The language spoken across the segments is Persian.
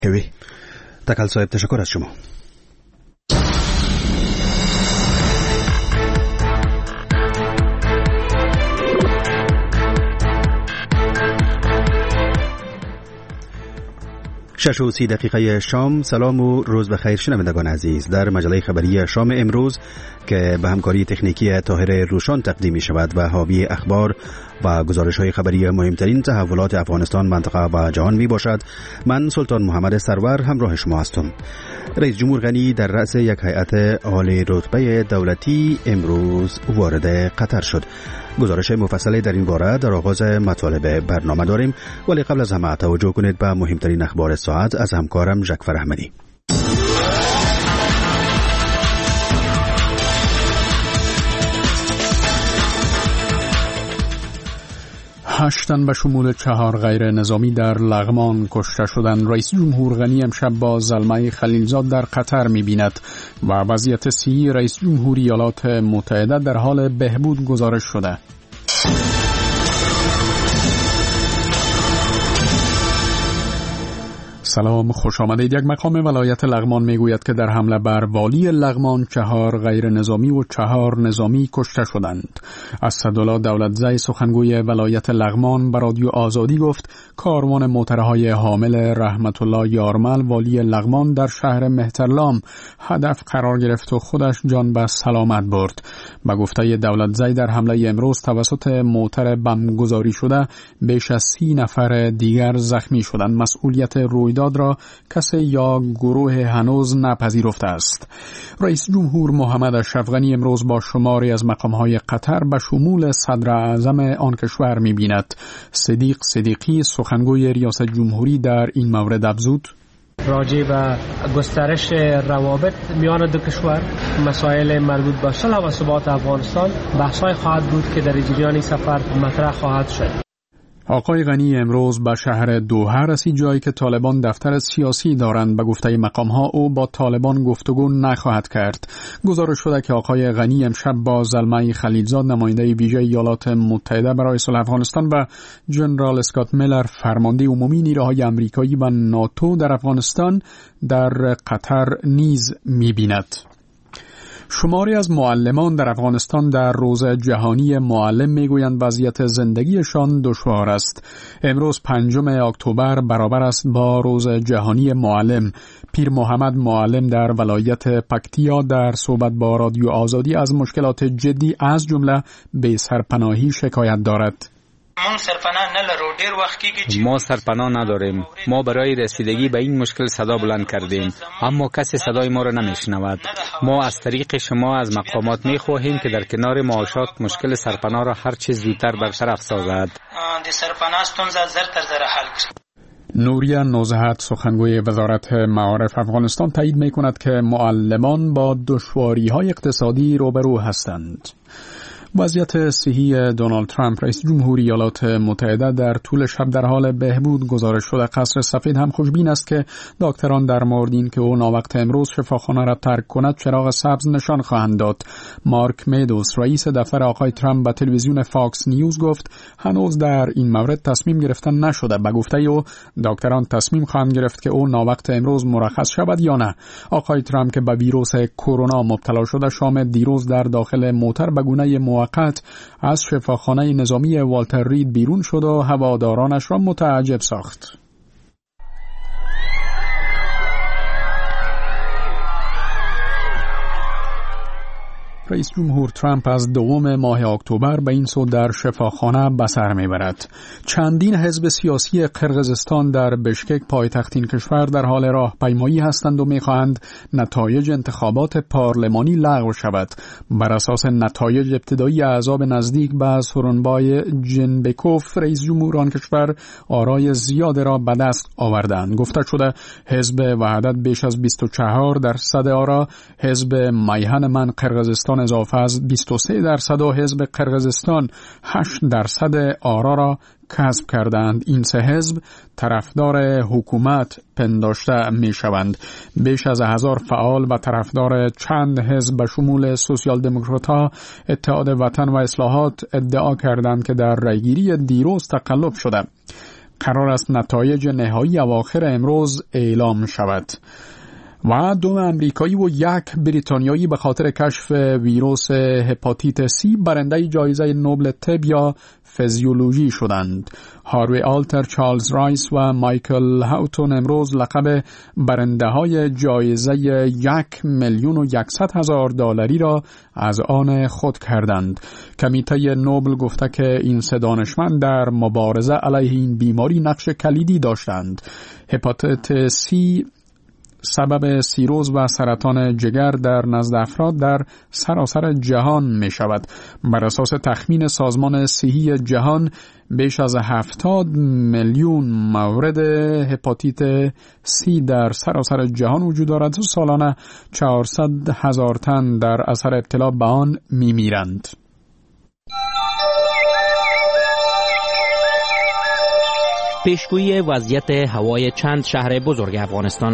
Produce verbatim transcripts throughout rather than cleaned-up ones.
تکل صاحب تشکر از شما. شش و سی دقیقه شام. سلام و روز بخیر شنوندگان عزیز. در مجله خبری شام امروز که به همکاری تکنیکی طاهر روشان تقدیم می شود و حاوی اخبار و گزارش های خبری مهمترین تحولات افغانستان، منطقه و جهان می باشد، من سلطان محمد سرور همراه شما هستم. رئیس جمهور غنی در رأس یک هیئت عالی رتبه دولتی امروز وارد قطر شد. گزارش مفصلی در این باره در آغاز مطالب برنامه داریم، ولی قبل از همه توجه کنید به مهمترین اخبار ساعت از همکارم ژکفر احمدی. هشت تن به شمول چهار غیر نظامی در لغمان کشته شدند. رئیس جمهور غنی امشب با زلمه خلیلزاد در قطر می‌بیند و وضعیت صحی رئیس جمهور ایالات متحده در حال بهبود گزارش شده. سلام، خوش آمدید. یک مقام ولایت لغمان میگوید که در حمله بر والی لغمان چهار غیر نظامی و چهار نظامی کشته شدند. اسدالله دولتزی سخنگوی ولایت لغمان به رادیو آزادی گفت کاروان موترهای حامل رحمت الله یارمل والی لغمان در شهر مهترلام هدف قرار گرفت و خودش جان به سلامت برد. به گفته دولتزی در حمله امروز توسط موتر بمبگذاری شده بیش از سی نفر دیگر زخمی شدند. مسئولیت رویداد را کسی یا گروه هنوز نپذیرفته است. رئیس جمهور محمد اشرف غنی امروز با شماری از مقام‌های قطر به شمول صدر اعظم آن کشور می‌بیند. صدیق صدیقی سخنگوی ریاست جمهوری در این مورد افزود: راجع به گسترش روابط میان دو کشور، مسائل مربوط به صلح و ثبات افغانستان بحث‌های خواهد بود که در جریان سفر مطرح خواهد شد. آقای غنی امروز به شهر دوحه رسید، جایی که طالبان دفتر سیاسی دارند. به گفته مقام‌ها او با طالبان گفتگو نخواهد کرد. گزارش شده که آقای غنی امشب با زلمه خلیلزاد نماینده ویژه ایالات متحده برای صلح افغانستان و جنرال اسکات میلر فرمانده عمومی نیروهای آمریکایی و ناتو در افغانستان در قطر نیز می‌بیند. شماری از معلمان در افغانستان در روز جهانی معلم میگویند وضعیت زندگیشان دشوار است. امروز پنجم اکتبر برابر است با روز جهانی معلم. پیر محمد معلم در ولایت پکتیا در صحبت با رادیو آزادی از مشکلات جدی از جمله بی سرپناهی شکایت دارد. ما سرپناه نداریم. ما برای رسیدگی به این مشکل صدا بلند کردیم، اما کسی صدای ما را نمیشنود. ما از طریق شما از مقامات میخواهیم که در کنار معاشات مشکل سرپناه را هر چیز زودتر برطرف سازد. نوریه نوزهت سخنگوی وزارت معارف افغانستان تایید میکند که معلمان با دشواری‌های اقتصادی روبرو هستند. وضعیت صحی دونالد ترامپ رئیس جمهوری ایالات متحده در طول شب در حال بهبود گزارش شده. قصر سفید هم خوشبین است که دکتران در مورد این که او ناوقت امروز شفاخانه را ترک کند چراغ سبز نشان خواهند داد. مارک میدوس رئیس دفتر آقای ترامپ به تلویزیون فاکس نیوز گفت هنوز در این مورد تصمیم گرفتن نشده. به گفته او دکتران تصمیم خواهند گرفت که او ناوقت امروز مرخص شود یا نه. آقای ترامپ که به ویروس کرونا مبتلا شده شام دیروز در داخل موتر به گونه موقت از شفاخانه نظامی والتر رید بیرون شد و هوادارانش را متعجب ساخت. رئیس جمهور ترامپ از دوم ماه اکتبر به این سو در شفاخانه به سر میبرد. چندین حزب سیاسی قرقیزستان در بشکک پایتخت این کشور در حال راهپیمایی هستند و میخواهند نتایج انتخابات پارلمانی لغو شود. بر اساس نتایج ابتدایی احزاب نزدیک به سورونبای جنبکوف رئیس جمهور آن کشور آرای زیاد را به دست آوردند. گفته شده حزب وحدت بیش از بیست و چهار درصد آرا، حزب میهن من قرقیزستان اضافه از بیست و سه درصد و حزب قرقیزستان هشت درصد آرا را کسب کردند. این سه حزب طرفدار حکومت پنداشته می شوند. بیش از هزار فعال و طرفدار چند حزب به شمول سوسیال دموکرات‌ها، اتحاد وطن و اصلاحات ادعا کردند که در رأیگیری دیروز تقلب شده. قرار است نتایج نهایی اواخر امروز اعلام شود. و دو امریکایی و یک بریتانیایی به خاطر کشف ویروس هپاتیت سی برنده جایزه نوبل طب یا فیزیولوژی شدند. هاروی آلتر، چارلز رایس و مایکل هاوتون امروز لقب برنده های جایزه یک میلیون و یکصد هزار دلاری را از آن خود کردند. کمیته نوبل گفته که این سه دانشمند در مبارزه علیه این بیماری نقش کلیدی داشتند. هپاتیت سی سبب سیروز و سرطان جگر در نزد افراد در سراسر جهان می شود. بر اساس تخمین سازمان صحی جهان بیش از هفتاد میلیون مورد هپاتیت سی در سراسر جهان وجود دارد و سالانه چهارصد هزار تن در اثر ابتلا به آن می میرند. پیشگویی وضعیت هوای چند شهر بزرگ افغانستان.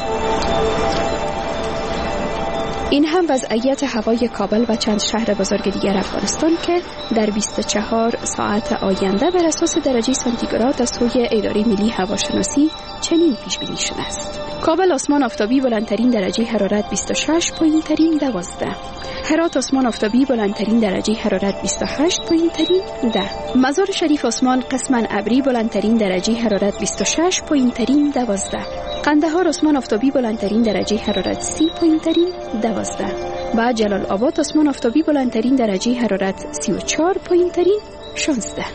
این هم وضعیت هوای کابل و چند شهر بزرگ دیگر افغانستان که در بیست و چهار ساعت آینده بر اساس درجه سانتیگراد از سوی اداره ملی هواشناسی چنین پیش بینی شده است. کابل آسمان آفتابی بلندترین درجه حرارت بیست و شش، پایینترین دوازده. هرات آسمان آفتابی بلندترین درجه حرارت بیست و هشت، پایینترین ده. مزار شریف آسمان قسما ابری بلندترین درجه حرارت بیست و شش، پایینترین دوازده. قندهار آسمان آفتابی بلندترین درجه حرارت سی، پایینترین دوازده. و جلال آباد آسمان آفتابی بلندترین درجه حرارت سی و چهار، پایینترین شانزده.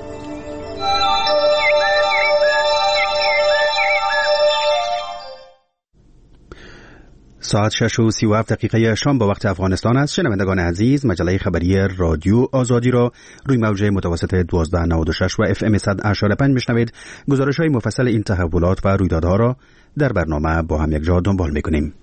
ساعت شش و سی و هفت دقیقه شام با وقت افغانستان است. شنوندگان عزیز، مجله خبری رادیو آزادی را روی موج متوسط دوازده نود و شش و اف ام صد و هشتاد و پنج میشنوید. گزارش های مفصل این تحولات و رویدادها را در برنامه با هم یک جا دنبال میکنیم.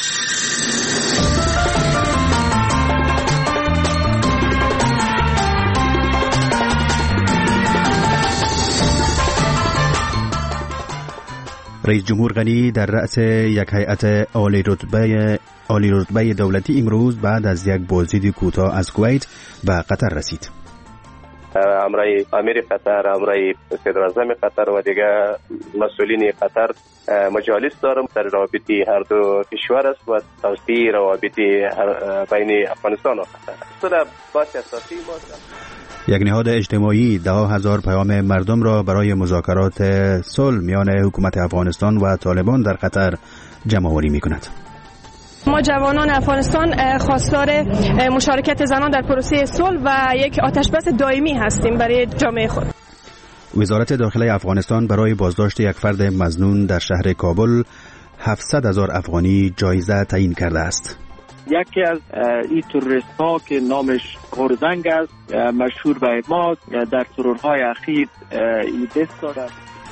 رئیس جمهور غنی در رأس یک هیئت عالی رتبه عالی رتبه دولتی امروز بعد از یک بازدید کوتاه از کویت به قطر رسید. امرای امیر قطر، امرای صدر اعظم قطر و دیگر مسئولین قطر مجالس دارم در رابطه هر دو کشور است و توسعه روابط بین افغانستان و قطر. اصلا بحث اساسی ما یک نهاد اجتماعی ده هزار پیام مردم را برای مذاکرات صلح میان حکومت افغانستان و طالبان در قطر جمع‌آوری می‌کند. ما جوانان افغانستان خواستار مشارکت زنان در پروسه صلح و یک آتشبس دائمی هستیم برای جامعه خود. وزارت داخله افغانستان برای بازداشت یک فرد مظنون در شهر کابل هفتصد هزار افغانی جایزه تعیین کرده است. یکی از این تروریست ها که نامش گردنگ است، مشهور به ما، در ترورهای اخیر این دست دارد.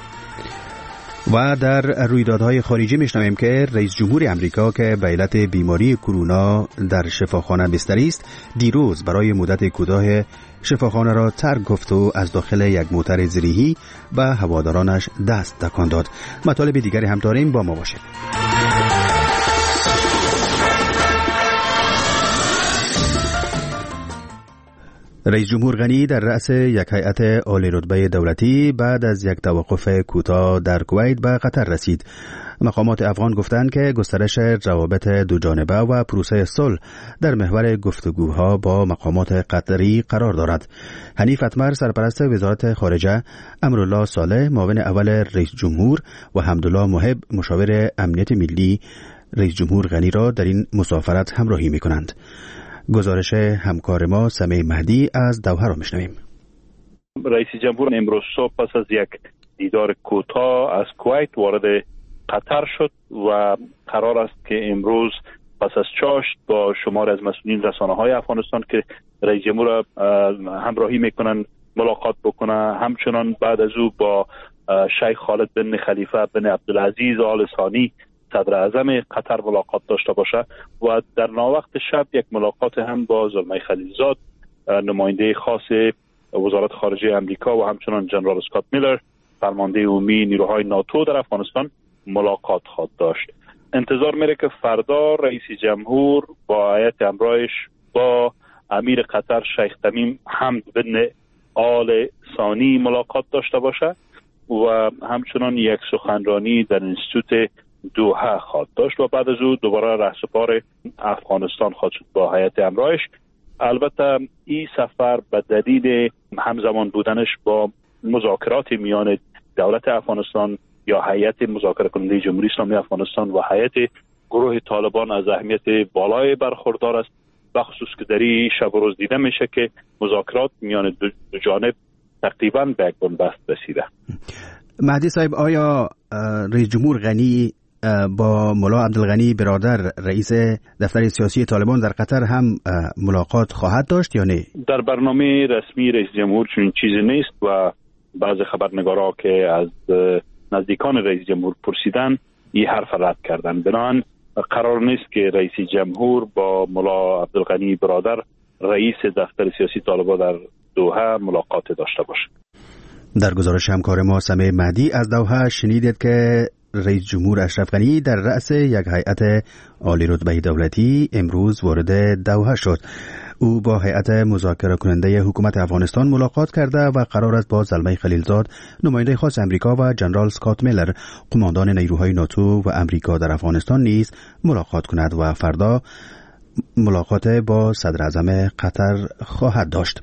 و در رویدادهای خارجی میشنویم که رئیس جمهور امریکا که به علت بیماری کرونا در شفاخانه بستری است، دیروز برای مدت کوتاه شفاخانه را ترک گفت و از داخل یک موتر زیریهی به هوادارانش دست تکان داد. مطالب دیگری هم داریم، با ما باشید. رئیس جمهور غنی در رأس یک هیئت عالی رتبه دولتی بعد از یک توقف کوتاه در کویت به قطر رسید. مقامات افغان گفتند که گسترش روابط دو جانبه و پروسه صلح در محور گفتگوها با مقامات قطری قرار دارد. حنیف اتمر سرپرست وزارت خارجه، امرالله صالح معاون اول رئیس جمهور و حمدالله محب مشاور امنیت ملی رئیس جمهور غنی را در این مسافرت همراهی می‌کنند. گزارش همکار ما سمیع مهدی از دوحه را میشنویم. رئیس جمهور امروز صبح پس از یک دیدار کوتاه از کویت وارد قطر شد و قرار است که امروز پس از چاشت با شمار از مسئولین رسانه‌های افغانستان که رئیس جمهور همراهی میکنند ملاقات بکنه. همچنان بعد از او با شیخ خالد بن خلیفه بن عبدالعزیز آل ثانی صدر اعظم قطر ملاقات داشته باشه و در ناوقت شب یک ملاقات هم با زلمه خلیلزاد نماینده خاص وزارت خارجه امریکا و همچنان جنرال اسکات میلر فرمانده عمومی نیروهای ناتو در افغانستان ملاقات خواهد داشت. انتظار میره که فردا رئیس جمهور با هیئت همراهش با امیر قطر شیخ تمیم حمد بن آل ثانی ملاقات داشته باشه و همچنان یک سخنرانی در انستیتوت دوحه خواهد داشت و بعد از او دوباره رهسپار افغانستان خواهد شد با هیئت همراهش. البته این سفر به دلیل همزمان بودنش با مذاکرات میان دولت افغانستان یا هیئت مذاکره کننده جمهوری اسلامی افغانستان و هیئت گروه طالبان از اهمیت بالای برخوردار است، بخصوص که در این شب و روز دیده میشه که مذاکرات میان دو, دو جانب تقریبا به یک بنبست رسیده. مهدی صاحب، آیا رئیس جمهور غنی با ملا عبدالغنی برادر رئیس دفتر سیاسی طالبان در قطر هم ملاقات خواهد داشت یا نه؟ در برنامه رسمی رئیس جمهور چنین چیزی نیست و بعض خبرنگارا که از نزدیکان رئیس جمهور پرسیدن این حرف رد کردن. بنابراین قرار نیست که رئیس جمهور با ملا عبدالغنی برادر رئیس دفتر سیاسی طالبان در دوحه ملاقات داشته باشه. در گزارش همکار ما سمیع مهدی از دوحه شنیدید که رئیس جمهور اشرف غنی در رأس یک هیئت عالی رتبه دولتی امروز وارد دوحه شد. او با هیئت مذاکره کننده حکومت افغانستان ملاقات کرده و قرار است با زلمه خلیلزاد نماینده خاص امریکا و جنرال اسکات میلر قماندان نیروهای ناتو و امریکا در افغانستان نیز ملاقات کند و فردا ملاقات با صدر اعظم قطر خواهد داشت.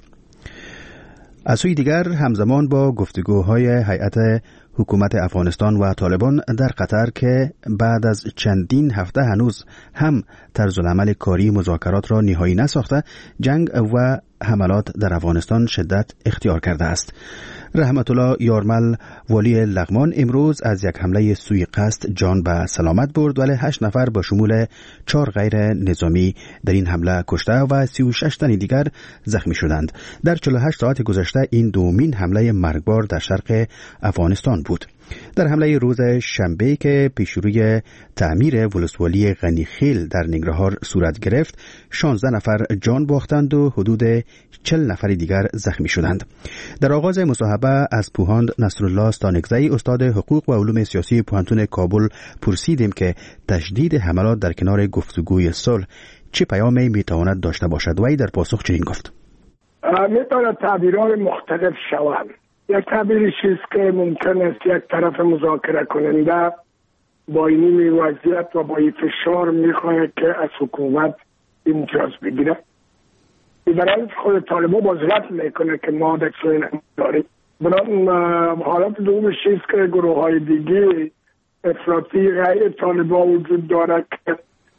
از سوی دیگر همزمان با گفتگوهای هیئت حکومت افغانستان و طالبان در قطر که بعد از چندین هفته هنوز هم طرز العمل کاری مذاکرات را نهایی نساخته، جنگ و حملات در افغانستان شدت اختیار کرده است. رحمت الله یارمل والی لغمان امروز از یک حمله سوی قصد جان به سلامت برد، ولی هشت نفر با شمول چهار غیر نظامی در این حمله کشته و سی و شش تن دیگر زخمی شدند. در چهل و هشت ساعت گذشته این دومین حمله مرگبار در شرق افغانستان بود. در حمله روز شنبه که پیشروی تعمیر ولسوالی غنیخیل در ننگرهار صورت گرفت، شانزده نفر جان باختند و حدود چهل نفر دیگر زخمی شدند. در آغاز مصاحبه از پوهاند نصرالله استانکزی استاد حقوق و علوم سیاسی پوهنتون کابل پرسیدیم که تشدید حملات در کنار گفتگوی صلح چه پیامی میتواند داشته باشد و ای در پاسخ چنین گفت: میتواند تعبیرهای مختلف شوند. یک تعبیری چیست که ممکن است یک طرف مذاکره کننده با این وضعیت و با این فشار میخواهد که از حکومت امتیاز بگیره. برای خود طالبان باز رد میکنه که ما در چنین داریم. برای حالت دومش چیست که گروه های دیگه افراطی غیر طالبان وجود داره که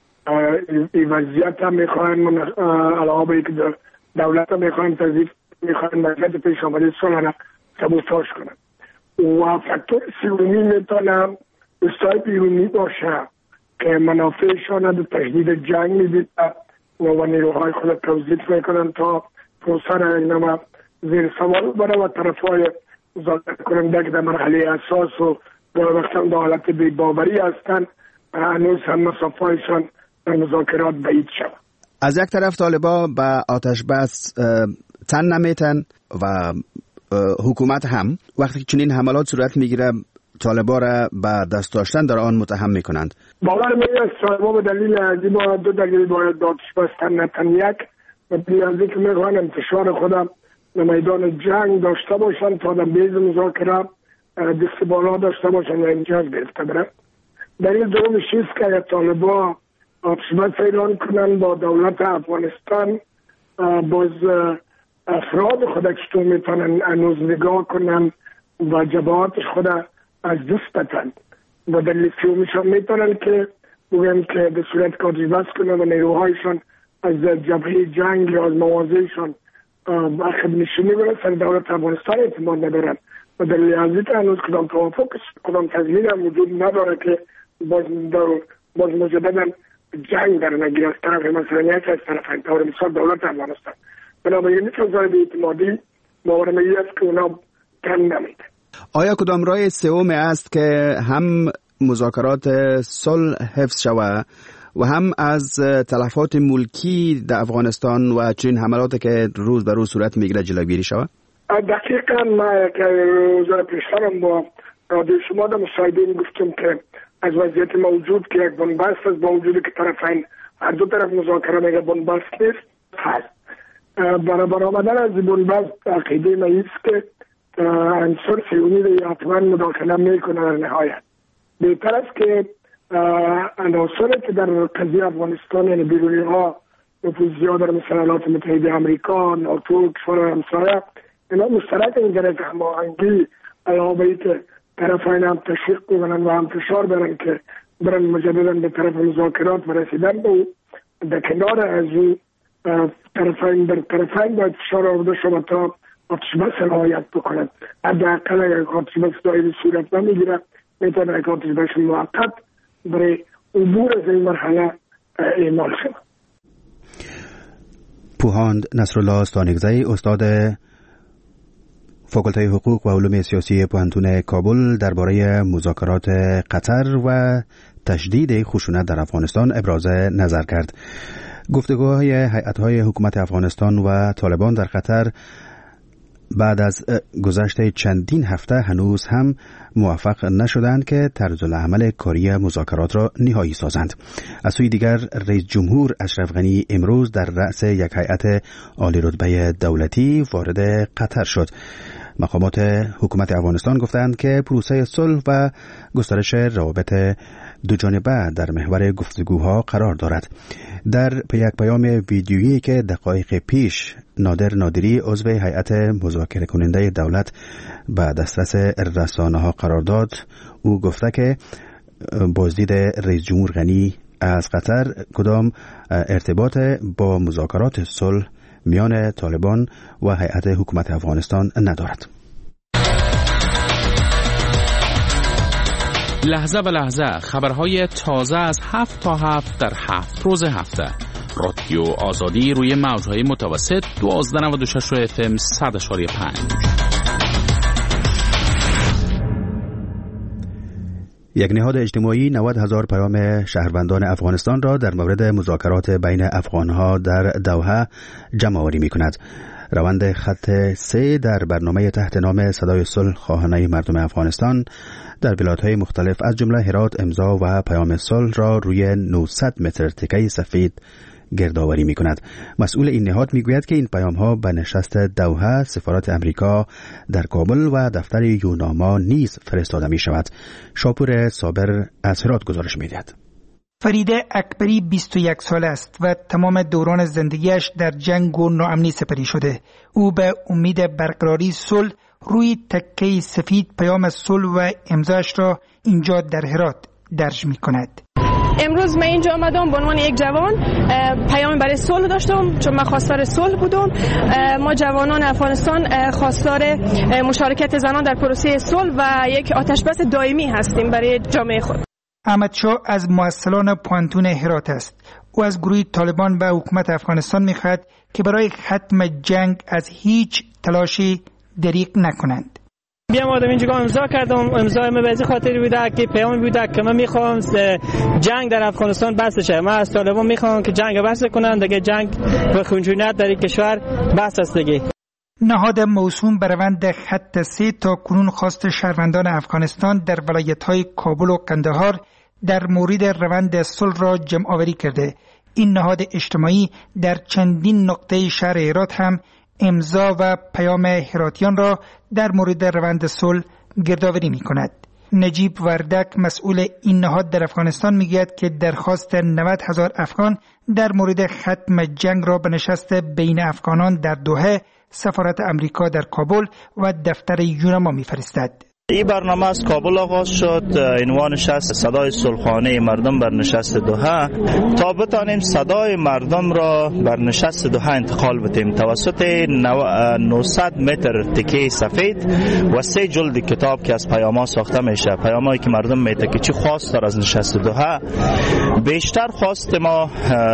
این وضعیت هم میخواهن علاوه به اینکه دولت هم میخواهن تضعیف میخواهن وضعیت پیش آمده صلح سبوتاژ کنن و فاکتور سومی میتونه استای بیرونی باشه که منافعشان در تشدید جنگ میدید و نیروهای خود توزیع میکنن تا پروسه را اینما زیر سوال بره و طرفهای مذاکره کننده که در مرحله اساس و در وقتا در حالت بی‌باوری هستند هنوز هم مسافهایشان در مذاکرات بعید شود. از یک طرف طالبان به آتش بس تن نمیتن و حکومت هم وقتی که چنین حملات صورت میگیره طالبان را به دست داشتن در آن متهم میکنند. باور میاد طالبان به دلیل ازی با دو دلیل باید آتش بستن نتن. یک و دلیل ازی که میخوان انتشار خودم در میدان جنگ داشته باشن تا در بیز مذاکره دست بالا داشته باشن و امتیاز گرفته برن. دلیل دوم چیست که طالبان آتش بس اعلان کنن با دولت افغانستان باز افراد خود چطور میتونن هنوز نگاه کنن و جبهاتش خود از دست بدن و دلیل سومیشان میتونن که بگن که به صورت که آتش بس کنن و نیروهایشان از جبهه جنگ یا از مواضعشان عقب نشینی برسن دولت افغانستان اعتماد ندارن و دلیل ازی که هنوز کدام توافق کدام تضمین هم وجود نداره که باز باز مجددا جنگ در نگیر از طرف مثلا یک از طرف انتظار مثال دولت افغانستان. بنابراین که وزارت اعتمادی باورم است که اونا کم نمیده. آیا کدام راه سوم است که هم مذاکرات صلح حفظ شود و هم از تلفات ملکی در افغانستان و چنین حملاتی که روز به روز صورت میگیره جلوگیری شود؟ دقیقاً ما که روزهای پیشترم با رادیو شما در مصاحبه گفتم که از وضعیت موجود که یک بنبست است با وجودی که طرفین هر دو طرف مذاکره میگه بنبست نیست هست. برابر آمدن از بنبست عقیده ما ایست که عنصر صهیونی حتما مداخله میکنه. در نهایت بهتر است که عناصری که در قضیه افغانستان یعنی بیرونی ها نفوذ زیاد در مثل ایالات متحده آمریکا، ناتو، کشور همسایه، اینا مشترک اینجوری که هماهنگی علاوه که طرفین هم تشویق کنن و هم فشار برن که برن مجددا به طرف مذاکرات و رسیدن به او. در کنار از او طرفین در طرفین باید فشار آورده شد تا آتش بس رعایت بکنند. حداقل اگر آتش بس دائمی صورت نمیگیره میتونه یک آتش بس موقت برای عبور از این مرحله اعمال شود. پوهاند نصرالله استانگزی، استاد فاکولته حقوق و علوم سیاسی پوهنتون کابل، درباره مذاکرات قطر و تشدید خشونت در افغانستان ابراز نظر کرد. گفتگوهای هیئت‌های حکومت افغانستان و طالبان در قطر بعد از گذشت چندین هفته هنوز هم موفق نشدند که طرزالعمل کاری مذاکرات را نهایی سازند. از سوی دیگر رئیس جمهور اشرف غنی امروز در رأس یک هیئت عالی رتبه دولتی وارد قطر شد. مقامات حکومت افغانستان گفتند که پروسه صلح و گسترش روابط دوجانبه در محور گفتگوها قرار دارد. در یک پیام ویدیویی که دقایق پیش نادر نادری عضو هیئت مذاکره کننده دولت به دسترس رسانه‌ها قرار داد، او گفته که بازدید رئیس جمهور غنی از قطر کدام ارتباط با مذاکرات صلح میان طالبان و هیئت حکومت افغانستان ندارد. لحظه به لحظه خبرهای تازه از هفت تا هفت در هفت روز هفته. رادیو آزادی روی موجهای متوسط دوازده نود و شش اف ام صد اشاری پنج. یک نهاد اجتماعی نود هزار پیام شهروندان افغانستان را در مورد مذاکرات بین افغانها در دوحه جمع آوری می کند. روند خط سه در برنامه تحت نام صدای صلح خواهانه مردم افغانستان در ولایت‌های مختلف از جمله هرات امضا و پیام صلح را روی نهصد متر تکه سفید گردآوری می کند. مسئول این نهاد می گوید که این پیام ها به نشست دوحه، سفارت امریکا در کابل و دفتر یوناما نیز فرستاده می شود. شاپور صابر از هرات گزارش می دهد. فریده اکبری بیست و یک ساله است و تمام دوران زندگیش در جنگ و ناامنی سپری شده. او به امید برقراری صلح روی تکه سفید پیام صلح و امضاش را اینجا در هرات درج می کند. امروز من اینجا آمدم به عنوان یک جوان پیام برای صلح داشتم، چون من خواستار صلح بودم. ما جوانان افغانستان خواستار مشارکت زنان در پروسه صلح و یک آتش بس دائمی هستیم برای جامعه خود. احمد شاه از مؤسسان پوهنتون هرات است. او از گروه طالبان و حکومت افغانستان می‌خواهد که برای ختم جنگ از هیچ تلاشی دریغ نکنند. بیام آدم اینجا امضا کردم. امضای من به این خاطر بوده که پیام بوده که من میخوام جنگ در افغانستان بس شه. من از طالبان میخوام که جنگ بس کنن دیگه، جنگ و خونجونیت در این کشور بس است دیگه. نهاد موسوم به روند خط سه تا کنون خواست شهروندان افغانستان در ولایت‌های کابل و قندهار در مورد روند صلح را جمع آوری کرده. این نهاد اجتماعی در چندین نقطه شهر هرات هم امضا و پیام هراتیان را در مورد روند صلح گردآوری می کند. نجیب وردک مسئول این نهاد در افغانستان می گوید که درخواست نود هزار افغان در مورد ختم جنگ را به نشست بین افغانان در دوحه، سفارت امریکا در کابل و دفتر یوناما می فرستد. این برنامه از کابل آغاز شد، عنوان نشست صدای صلحانه مردم بر نشست دوحه، تا بتانیم صدای مردم را بر نشست دوحه انتقال بدیم توسط نهصد متر تکه سفید و سه جلد کتاب که از پیام‌ها ساخته میشه. پیامایی که مردم میده که چی خواست دار از نشست دوحه. بیشتر خواست ما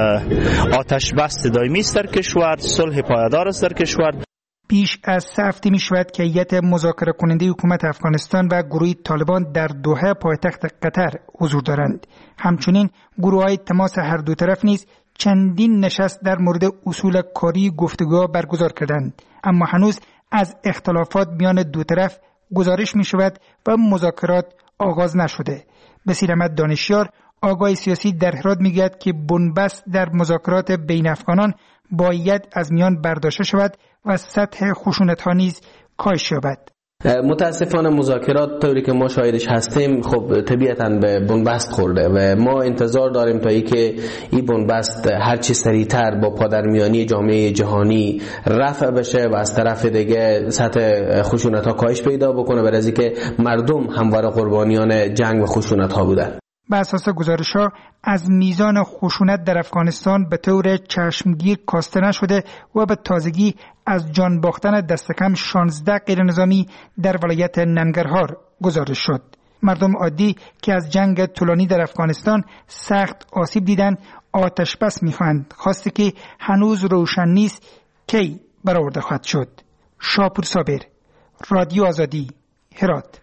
آتش بس دائمی است در کشور، صلح پایدار است در کشور. بیش از سه هفته می شود که هیئت مذاکره کننده حکومت افغانستان و گروه طالبان در دوحه پایتخت قطر حضور دارند. همچنین گروه های تماس هر دو طرف نیز چندین نشست در مورد اصول کاری گفتگوها برگزار کردند، اما هنوز از اختلافات میان دو طرف گزارش می شود و مذاکرات آغاز نشده. بصیر احمد دانشیار، آگاه سیاسی در هرات میگوید که بنبست در مذاکرات بین افغانان باید از میان برداشته شود و سطح خشونت‌ها نیز کاهش یابد. متاسفانه مذاکرات طوری که ما شاهدش هستیم خب طبیعتاً به بنبست خورده و ما انتظار داریم تا اینکه این بنبست هر چی سریعتر با پادرمیانی جامعه جهانی رفع بشه و از طرف دیگه سطح خشونت ها کاهش پیدا بکنه، برای اینکه مردم همواره قربانیان جنگ و خشونت ها بودن. بر اساس گزارش‌ها از میزان خشونت در افغانستان به طور چشمگیر کاسته نشده و به تازگی از جان باختن دست کم شانزده غیرنظامی در ولایت ننگرهار گزارش شد. مردم عادی که از جنگ طولانی در افغانستان سخت آسیب دیدن آتش بس می‌خواهند، خواسته که هنوز روشن نیست کی برآورده خواهد شد. شاپور صابر، رادیو آزادی، هرات.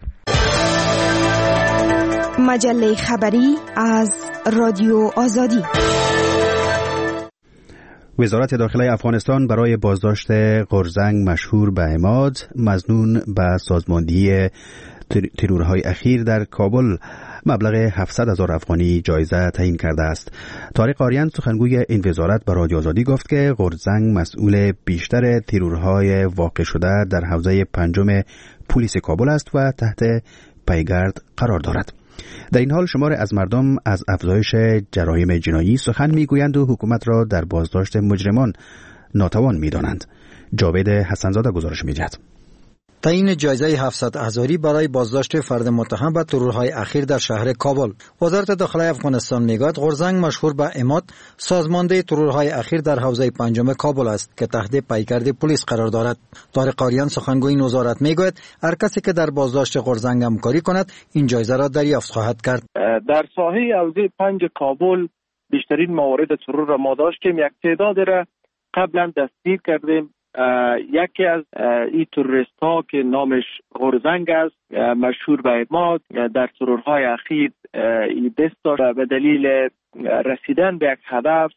مجله خبری از رادیو آزادی. وزارت داخله افغانستان برای بازداشت قرزنگ مشهور به عماد مظنون به سازماندهی ترورهای اخیر در کابل مبلغ هفتصد هزار افغانی جایزه تعیین کرده است. طارق آریان سخنگوی این وزارت به رادیو آزادی گفت که قرزنگ مسئول بیشتر ترورهای واقع شده در حوزه پنجم پلیس کابل است و تحت پیگرد قرار دارد. در این حال شمار از مردم از افزایش جرایم جنایی سخن میگویند و حکومت را در بازداشت مجرمان ناتوان میدانند. جاوید حسنزاده گزارش میدهد. تعیین جایزه هفتصد هزاری برای بازداشت فرد متهم به ترورهای اخیر در شهر کابل. وزارت داخله افغانستان میگوید قرزنگ مشهور به عماد سازمانده ترورهای اخیر در حوزه پنجم کابل است که تحت پیگرد پلیس قرار دارد. طارق آریان سخنگوی این وزارت میگوید هر کسی که در بازداشت قرزنگ همکاری کند این جایزه را دریافت خواهد کرد. در ساحه حوزه پنج کابل بیشترین موارد ترور را ما داشتیم. یک تعداد را قبلا دستگیر کردیم. یکی از این تروریست ها که نامش قرزنگ است مشهور به عماد در ترورهای اخیر این دست داشت. به دلیل رسیدن به یک هدف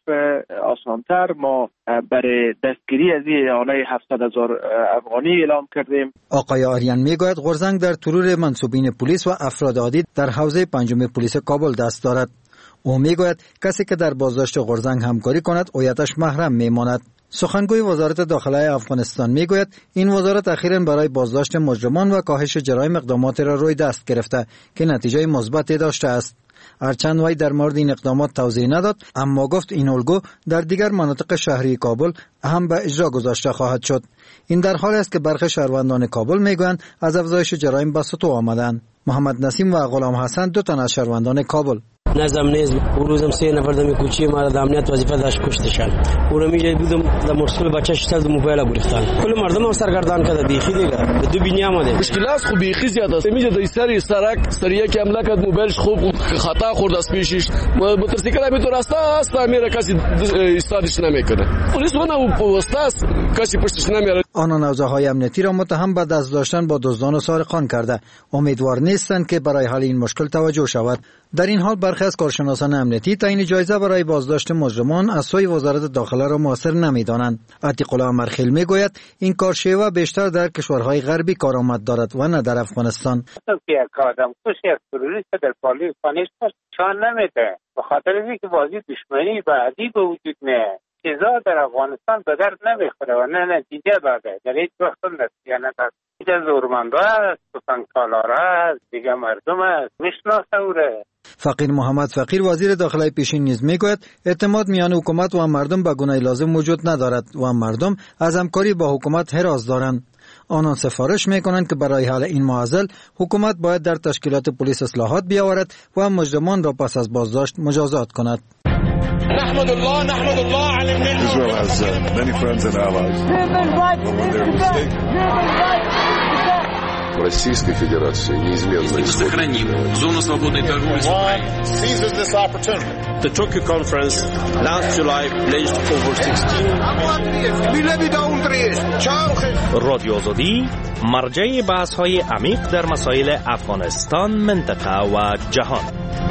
آسانتر ما برای دستگیری از این اعانه هفتصد هزار افغانی اعلام کردیم. آقای آریان میگوید قرزنگ در ترور منصوبین پلیس و افراد عادی در حوزه پنجم پلیس کابل دست دارد. او میگوید کسی که در بازداشت قرزنگ همکاری کند هویتش محرم میماند. سخنگوی وزارت داخله افغانستان میگوید این وزارت اخیراً برای بازداشت مجرمان و کاهش جرایم اقدامات را روی دست گرفته که نتیجه مثبتی داشته است. هرچند وی در مورد این اقدامات توضیح نداد، اما گفت این الگو در دیگر مناطق شهری کابل هم به اجرا گذاشته خواهد شد. این در حالی است که برخی شهروندان کابل میگویند از افزایش جرایم به سطوح آمدند. محمد نسیم و غلام حسن دو تن از شهروندان کابل نظم نیست. اون روزم سه نفر دمی کوچی ما را امنیت وظیفه داشت کشتشن. اون میگه بودم در مرسول بچه‌ش سر موبایل گرفتن. کل مردم هم سرگردان کرده بیخی دیگه. دو بینی آمده. مشکلات خوب بیخی زیاد است. میگه در سری سرک سریه که حمله کرد موبایلش خوب خطا خورد از پیشش. موتورسیکل همین تو راسته است میره کسی استادش نمیکنه. پلیس اون پوسته است کسی پشتش نمیره. آنان حوزه‌های امنیتی را متهم به دست داشتن با دزدان و سارقان کرده. امیدوار نیستند که برای حل این مشکل توجه شود. در این حال برخی از کارشناسان امنیتی تعیین جایزه برای بازداشت مجرمان از سوی وزارت داخله را موثر نمی‌دانند. عتیق الله مرخیل میگوید این کارشیوه بیشتر در کشورهای غربی کارآمد دارد و نه در افغانستان. یک آدم کش یک تروریست در پالیس پانیش چان نمیده به خاطر اینکه بازی دشمنی بعدی به وجود نه. چیزا در افغانستان به درد نمیخوره و نه نتیجه داده. در هیچ وقت نتیجه نداد. دیگه زورمنده است، سخن سالاره است، دیگه مردم است، میشناسه اوره. فقیر محمد فقیر وزیر داخله پیشین نیز میگوید اعتماد میان حکومت و مردم به گونه لازم وجود ندارد و مردم از همکاری با حکومت حراس دارند. آنان سفارش میکنند که برای حل این معضل حکومت باید در تشکیلات پلیس اصلاحات بیاورد و مجرمان را پس از بازداشت مجازات کند. نحمد الله نحمد الله على Israel has uh, many friends and allies. В Российской Федерации неизменно сохраним зону свободной торговли с Украиной. Seizes this opportunity. The Tokyo conference last July pledged over sixteen. رادیو آزادی مرجع بحث‌های عمیق در مسائل افغانستان، منطقه و جهان.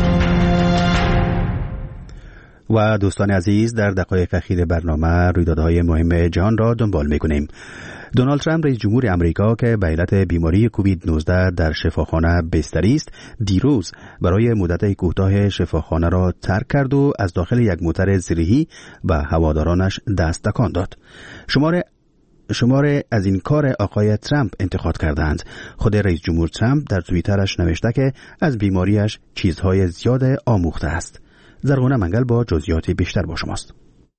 و دوستان عزیز در دقایق اخیر برنامه رویدادهای مهم جهان را دنبال می‌کنیم. دونالد ترامپ رئیس جمهور امریکا که به علت بیماری کووید نوزده در شفاخانه بستری است، دیروز برای مدت کوتاه شفاخانه را ترک کرد و از داخل یک موتر زیرهی به هوادارانش دست تکان داد. شمار شماره از این کار آقای ترامپ انتقاد کردند. خود رئیس جمهور ترامپ در توییترش نوشته که از بیماریش چیزهای زیاد آموخته است. زرغونه منگل با جزئیات بیشتر با شماست.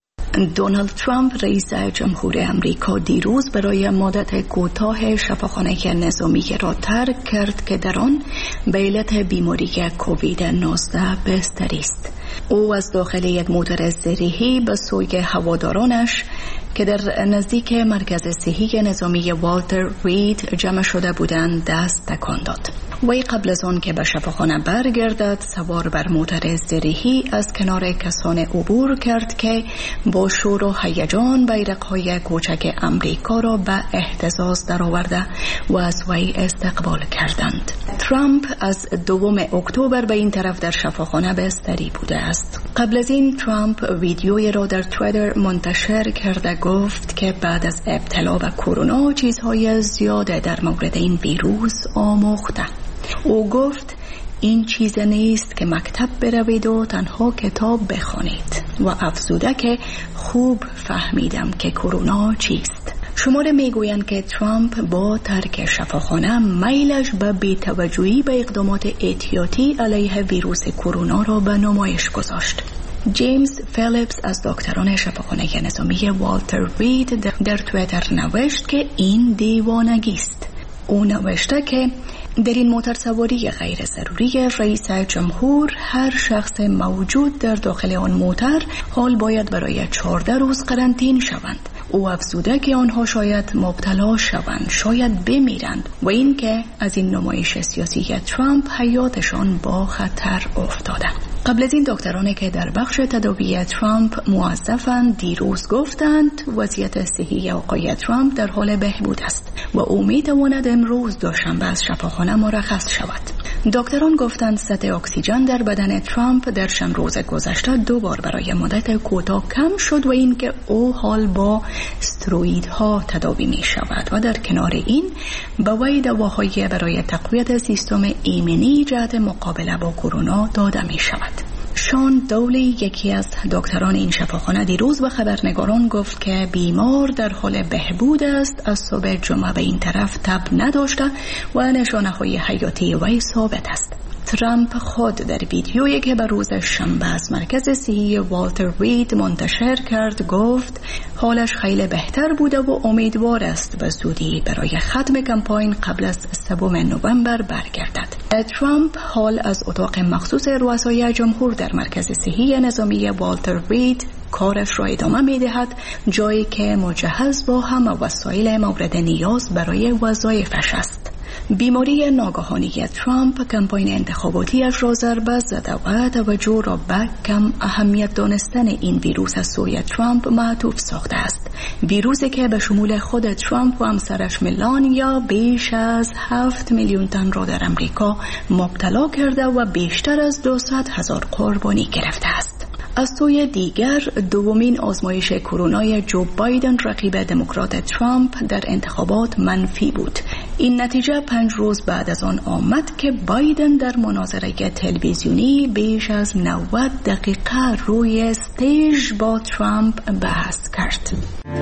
دونالد ترامپ رئیس جمهور امریکا دیروز برای مدت کوتاه شفاخانه نظامی را ترک کرد که در آن به علت بیماری کووید نوزده بستری است. او از داخل یک موتور زرهی به سوی هوادارانش که در نزدیک مرکز صحی نظامی والتر رید جمع شده بودند دست تکان داد. وی قبل از آن که به شفاخانه برگردد سوار بر موتور زرهی از کنار کسان عبور کرد که با شور و هیجان بیرق‌های کوچک امریکا را به اهتزاز درآورده و از وی استقبال کردند. ترامپ از دوم اکتبر به این طرف در شفاخانه بستری بوده است. قبل از این ترامپ ویدیویی را در توییتر منتشر کرده گفت که بعد از ابتلا به کرونا چیزهای زیاده در مورد این ویروس آموخته. او گفت این چیز نیست که مکتب بروید و تنها کتاب بخوانید و افزوده که خوب فهمیدم که کرونا چیست. شماره میگویند که ترامپ با ترک شفاخانه میلش به بی‌توجهی به اقدامات احتیاطی علیه ویروس کرونا را به نمایش گذاشت. جیمز فیلیپس از دکتران شفاخانه نظامی والتر رید در توییتر نوشت که این دیوانگی است. او نوشته که در این موتور سواری غیر ضروری رئیس جمهور هر شخص موجود در داخل آن موتور حال باید برای چهارده روز قرنطینه شوند. او افزوده که آنها شاید مبتلا شوند، شاید بمیرند و اینکه از این نمایش سیاسی ترامپ حیاتشان با خطر افتاده. قبل از این دکترانی که در بخش تداوی ترامپ موظفند دیروز گفتند وضعیت صحی آقای ترامپ در حال بهبود است و او میتواند امروز دوشنبه از شفاخانه مرخص شود. دکتران گفتند سطح اکسیژن در بدن ترامپ در چند روز گذشته دو بار برای مدت کوتاه کم شد و اینکه او حال با استروئیدها تداوی می شود و در کنار این به وی دواهایی برای تقویت سیستم ایمنی جهت مقابله با کرونا داده می شود. شان دولی یکی از دکتران این شفاخانه دیروز به خبرنگاران گفت که بیمار در حال بهبود است، از صبح جمعه به این طرف تب نداشته و نشانه های حیاتی وی ثابت است. ترامپ خود در ویدیویی که به روز شنبه از مرکز صحی والتر رید منتشر کرد گفت حالش خیلی بهتر بوده و امیدوار است به زودی برای ختم کمپاین قبل از سوم نوامبر برگردد. ترامپ حال از اتاق مخصوص رؤسای جمهور در مرکز صحی نظامی والتر رید کارش را ادامه می دهد، جایی که مجهز با همه وسایل مورد نیاز برای وظایفش است. بیماری ناگهانی ترامپ کمپاین انتخاباتیش را ضربه زده و توجه را به کم اهمیت دانستن این ویروس از سوی ترامپ معطوف ساخته است. ویروسی که به شمول خود ترامپ و همسرش ملانیا بیش از هفت میلیون تن را در امریکا مبتلا کرده و بیشتر از دویست هزار قربانی گرفته است. از سوی دیگر دومین آزمایش کرونای جو بایدن رقیب دموکرات ترامپ در انتخابات منفی بود. این نتیجه پنج روز بعد از آن آمد که بایدن در مناظره تلویزیونی بیش از نود دقیقه روی استیج با ترامپ بحث کرد.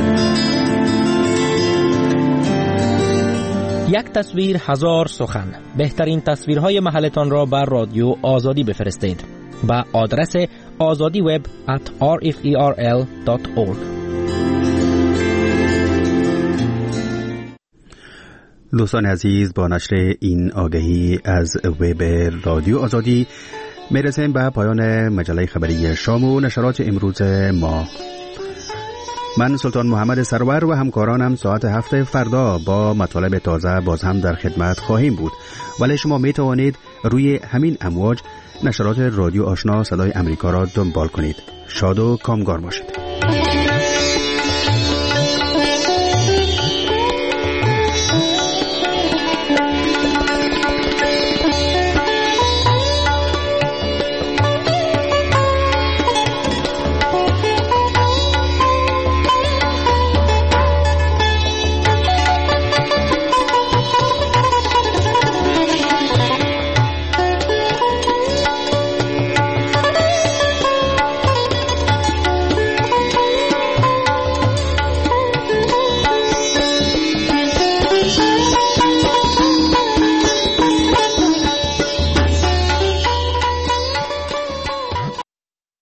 یک تصویر هزار سخن. بهترین تصویرهای محلتان را بر رادیو آزادی بفرستید با آدرس آزادی وب ات آر اف ای آر ال دات اورگ. دوستان عزیز، با نشر این آگهی از وب رادیو آزادی میرسیم به پایان مجله خبری شام و نشرات امروز ما. من سلطان محمد سرور و همکارانم ساعت هفت فردا با مطالب تازه باز هم در خدمت خواهیم بود، ولی شما می توانید روی همین امواج نشرات رادیو آشنا صدای امریکا را دنبال کنید. شاد و کامگار باشید.